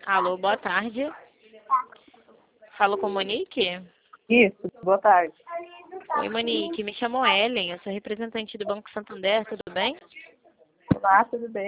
Alô, boa tarde. Falo com Monique? Isso, boa tarde. Oi, Monique. Me chamo Ellen. Eu sou representante do Banco Santander. Tudo bem? Olá, tudo bem?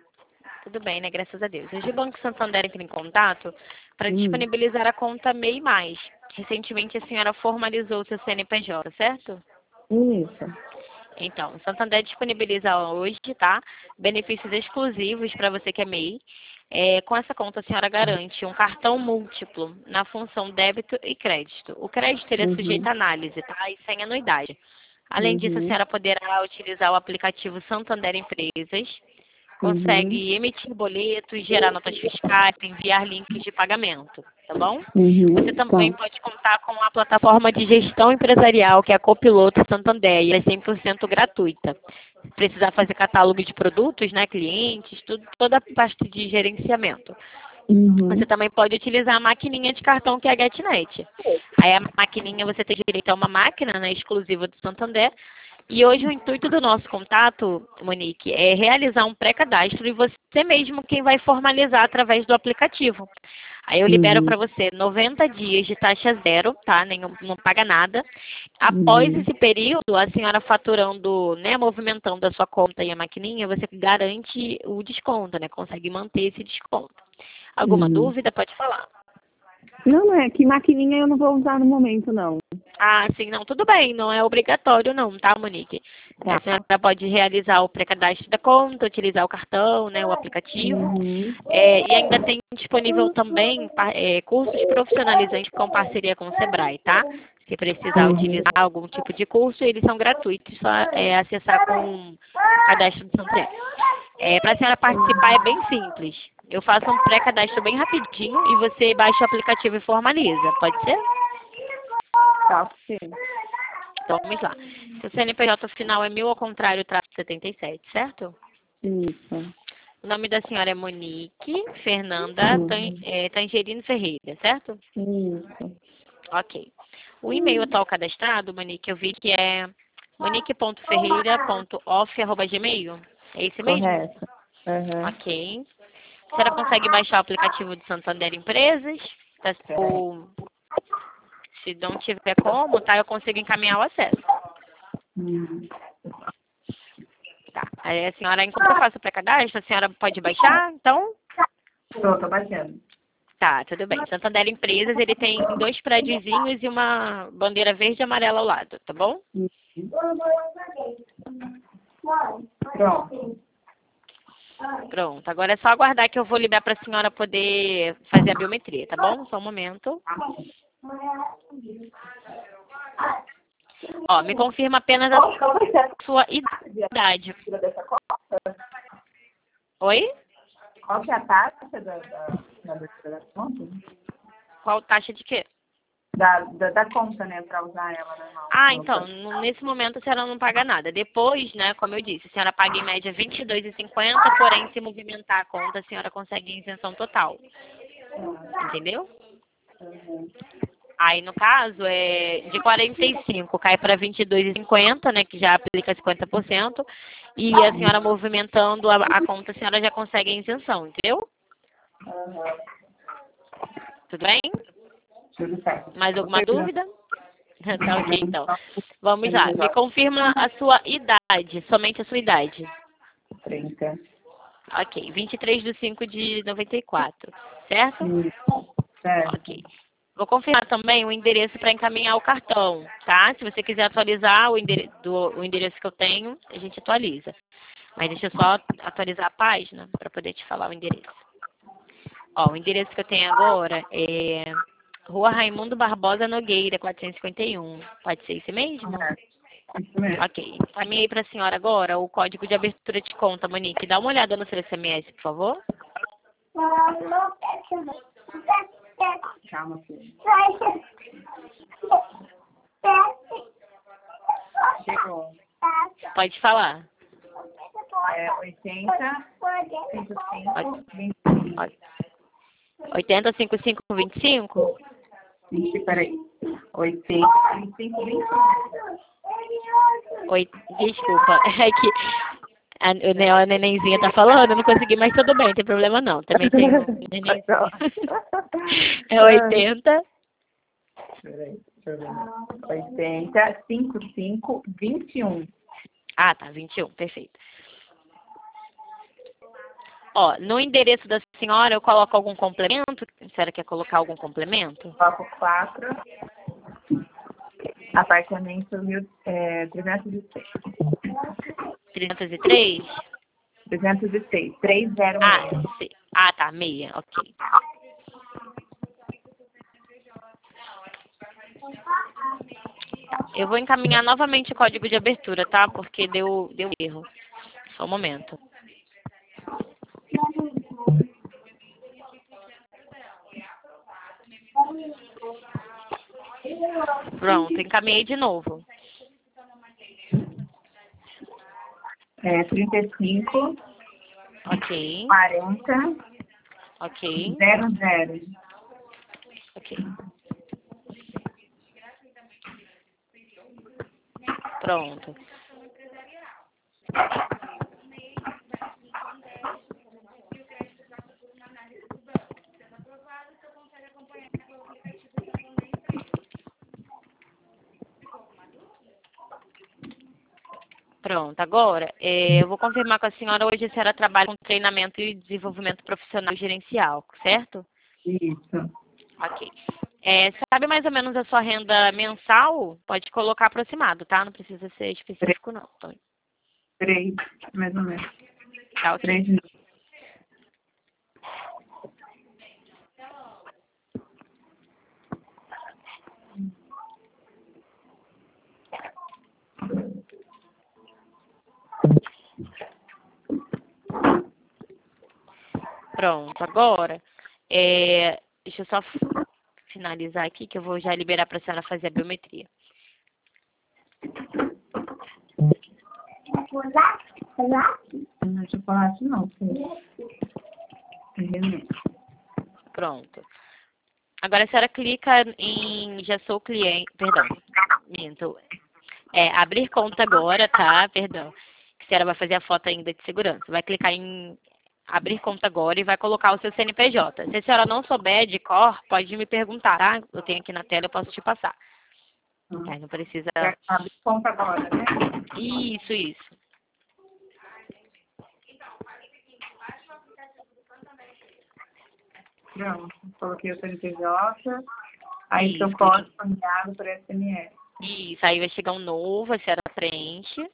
Tudo bem, né? Graças a Deus. Hoje o Banco Santander entra em contato para Hum, disponibilizar a conta MEI Mais. Recentemente a senhora formalizou o seu CNPJ, certo? isso. Então, o Santander disponibiliza hoje, tá? Benefícios exclusivos para você que é MEI. Com essa conta, a senhora garante um cartão múltiplo na função débito e crédito. O crédito ele é sujeito Uhum, à análise, tá? E sem anuidade. Além disso, a uhum, senhora poderá utilizar o aplicativo Santander Empresas, uhum, consegue emitir boletos, gerar notas fiscais, enviar links de pagamento, tá bom? Você também tá. pode contar com a plataforma de gestão empresarial, que é a Copiloto Santander, e ela é 100% gratuita. Se precisar fazer catálogo de produtos, né, clientes, toda a parte de gerenciamento. Você Uhum, também pode utilizar a maquininha de cartão que é a GetNet. Aí a maquininha, você tem direito a uma máquina, né, exclusiva do Santander. E hoje o intuito do nosso contato, Monique, é realizar um pré-cadastro e você mesmo quem vai formalizar através do aplicativo. Aí eu libero uhum, para você 90 dias de taxa zero, tá? Não paga nada. Após uhum, esse período, a senhora faturando, né, movimentando a sua conta e a maquininha, você garante o desconto, né? Consegue manter esse desconto. Alguma uhum. dúvida? Pode falar. Não, é que maquininha eu não vou usar no momento, não. Ah, sim, não, tudo bem, não é obrigatório não, tá, Monique? A Tá. senhora pode realizar o pré-cadastro da conta, utilizar o cartão, né, o aplicativo, Uhum, e ainda tem disponível também cursos profissionalizantes com parceria com o Sebrae, tá? Se precisar uhum, utilizar algum tipo de curso, eles são gratuitos, só acessar com o cadastro do Santander. Para a senhora participar é bem simples. Eu faço um pré-cadastro bem rapidinho e você baixa o aplicativo e formaliza, pode ser? tá, sim. Então, vamos lá. Seu CNPJ final é 1000 ao contrário, traço 77, certo? Isso. O nome da senhora é Monique Fernanda Uhum, Tangerino Ferreira, certo? isso. Ok. O e-mail atual cadastrado, Monique, eu vi que é monique.ferreira.off@gmail. É esse mesmo? Correto. Uhum. Ok. A senhora consegue baixar o aplicativo do Santander Empresas? Ou se não tiver como, tá? Eu consigo encaminhar o acesso. Uhum. Tá. Aí a senhora, enquanto eu faço o pré-cadastro, a senhora pode baixar, então? Tô baixando. Tá, tudo bem. Santander Empresas, ele tem 2 prédiozinhos e uma bandeira verde e amarela ao lado, tá bom? Uhum. Pronto. Pronto. Agora é só aguardar que eu vou liberar para a senhora poder fazer a biometria, tá bom? Só um momento. Ó, me confirma apenas a Qual vai ser a sua taxa de idade. abertura dessa conta? Oi? Qual que é a taxa da abertura da conta? Qual taxa de quê? Da conta, né, para usar ela normal. Ah, então, nesse momento a senhora não paga nada. Depois, né, como eu disse, a senhora paga em média R$ 22,50, porém, se movimentar a conta, a senhora consegue isenção total. Entendeu? Uhum. Aí, no caso, de 45 cai para 22,50, né, que já aplica 50%, e a senhora movimentando a conta, a senhora já consegue a isenção, entendeu? Uhum. Tudo bem? Tudo certo. Mais Tô alguma pegando dúvida? Tá ok, então. só Vamos lá. Me CNPJ confirma a sua idade, somente a sua idade. 30. Ok, 23/5/94, certo? Isso. Certo. Ok. Vou confirmar também o endereço para encaminhar o cartão, tá? Se você quiser atualizar o endereço que eu tenho, a gente atualiza. Mas deixa eu só atualizar a página para poder te falar o endereço. Ó, o endereço que eu tenho agora é Rua Raimundo Barbosa Nogueira, 451. Pode ser esse mesmo? Correto. Isso mesmo. Ok. Encaminhei para a senhora agora o código de abertura de conta, Monique. Dá uma olhada no seu SMS, por favor. Calma, filho. Chegou. Pode falar. É 80, 55, 25. 805525? 20, peraí. 80, 25, 25. Oi, desculpa. É que A nenenzinha tá falando, eu não consegui, mas tudo bem, não tem problema não. Também tem um nenenzinho. É 80. Peraí, deixa eu ver. 80, 55, 21. Ah, tá, 21, perfeito. Ó, no endereço da senhora eu coloco algum complemento? A senhora quer colocar algum complemento? Coloco 4. Apartamento 306. 303? 306. 306. Ah, tá, meia, ok. Eu vou encaminhar novamente o código de abertura, tá? Porque deu erro. Só um momento. Pronto, encaminhei de novo. 35, Ok, 40, ok, 00. ok. Pronto. Pronto, agora eu vou confirmar com a senhora. Hoje a senhora trabalha com treinamento e desenvolvimento profissional e gerencial, certo? Isso. Ok. Sabe mais ou menos a sua renda mensal? Pode colocar aproximado, tá? Não precisa ser específico, não. Então, 3, mais ou menos. tá, ok. 3 mil. Pronto, agora, deixa eu só finalizar aqui, que eu vou já liberar para a senhora fazer a biometria. Não é chocolate, não. É remédio. Pronto. Agora a senhora clica em já sou cliente, perdão, minto. Abrir conta agora, tá? Perdão. Que a senhora vai fazer a foto ainda de segurança. Vai clicar em abrir conta agora e vai colocar o seu CNPJ. Se a senhora não souber de cor, pode me perguntar, tá? Eu tenho aqui na tela, eu posso te passar. Tá, não precisa... Abre conta agora, né? Isso. Pronto. Coloquei o CNPJ. Aí Isso. seu código foi enviado por SMS. Isso, aí vai chegar um novo, a senhora preenche.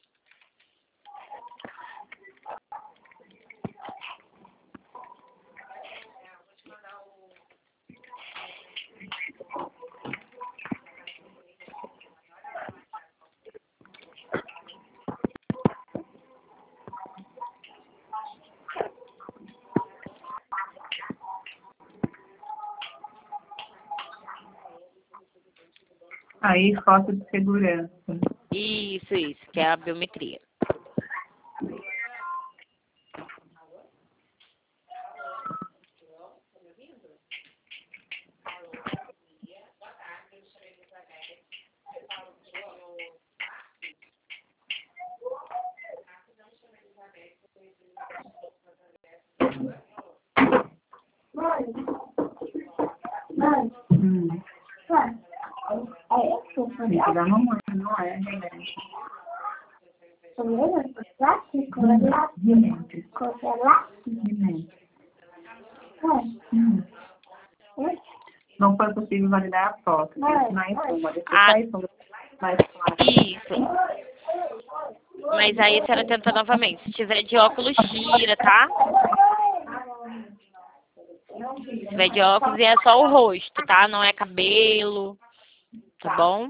Aí, foto de segurança. Isso, que é a biometria. Isso da mamãe, não é remédio. Não foi possível validar a foto. Isso. Mas aí a senhora tenta novamente. Se tiver de óculos, tira, tá? Se tiver de óculos, é só o rosto, tá? Não é cabelo. Tá bom?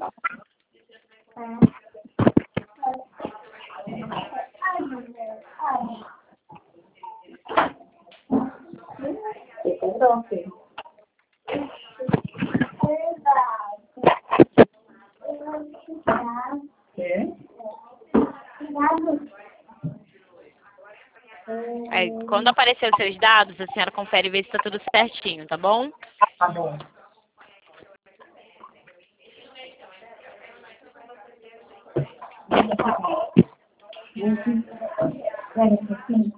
Aí, quando aparecer os seus dados, a senhora confere e vê se tá tudo certinho, tá bom? Tá bom. Pega esse aqui.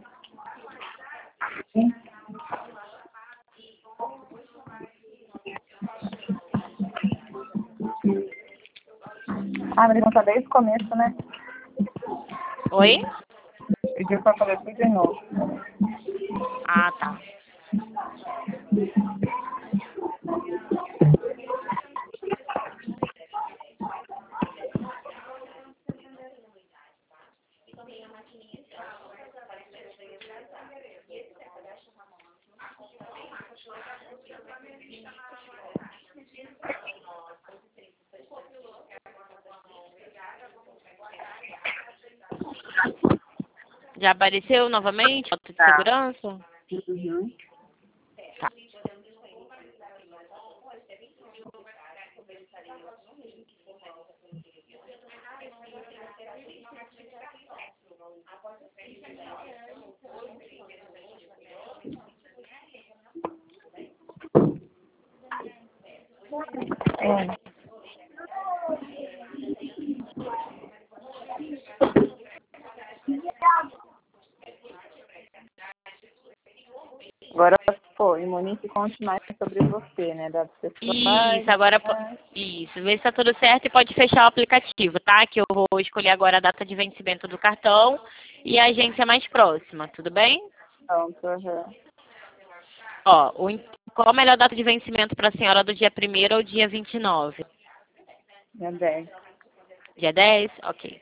Ah, mas não tá desde o começo, né? Oi? Pediu pra fazer tudo de novo. Ah, tá. Já apareceu novamente? Foto de Tá. segurança? Uhum. Tá. É. Agora, pô, Monique, conte mais sobre você, né? Das pessoas. Isso, agora... Isso, vê se tá tudo certo e pode fechar o aplicativo, tá? Que eu vou escolher agora a data de vencimento do cartão e a agência mais próxima, tudo bem? Pronto, uhum. Ó, qual a melhor data de vencimento para a senhora do dia 1º ao dia 29? Dia 10. Dia 10? Ok.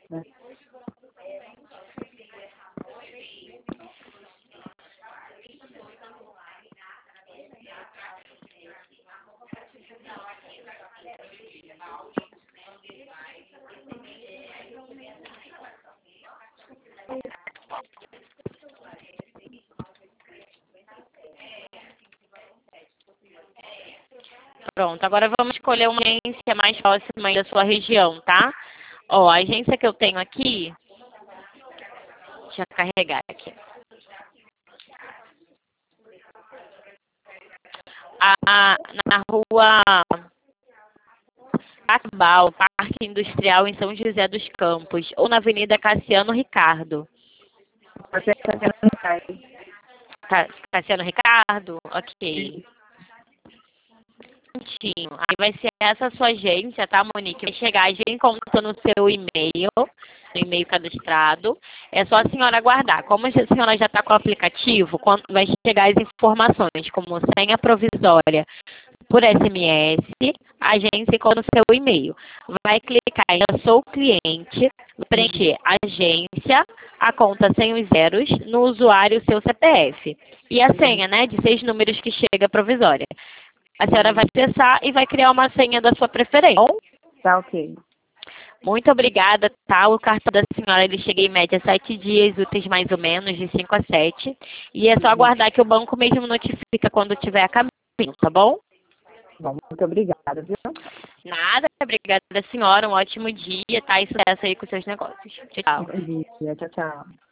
Pronto, agora vamos escolher uma agência mais próxima aí da sua região, tá? Ó, a agência que eu tenho aqui, deixa eu carregar aqui. Na rua Acabal, Parque Industrial em São José dos Campos, ou na Avenida Cassiano Ricardo. Você está tendo um site. Cassiano Ricardo? Ok. Prontinho. Aí vai ser essa sua agência, tá, Monique? Vai chegar, a gente conta no seu e-mail, no e-mail cadastrado. É só a senhora aguardar. Como a senhora já está com o aplicativo, vai chegar as informações, como senha provisória por SMS, a agência conta no seu e-mail. Vai clicar em Eu Sou Cliente, preencher agência, a conta sem os zeros, no usuário seu CPF. E a senha, né, de 6 números que chega provisória. A senhora vai acessar e vai criar uma senha da sua preferência. Bom, Tá ok. muito obrigada, tá? O cartão da senhora, ele chega em média 7 dias úteis, mais ou menos, de 5 a 7. E é só aguardar que o banco mesmo notifica quando tiver a caminho, tá bom? Bom, muito obrigada, viu? Nada, obrigada, senhora. Um ótimo dia, tá? E sucesso aí com seus negócios. Tchau, tchau. Bom dia. Tchau, tchau.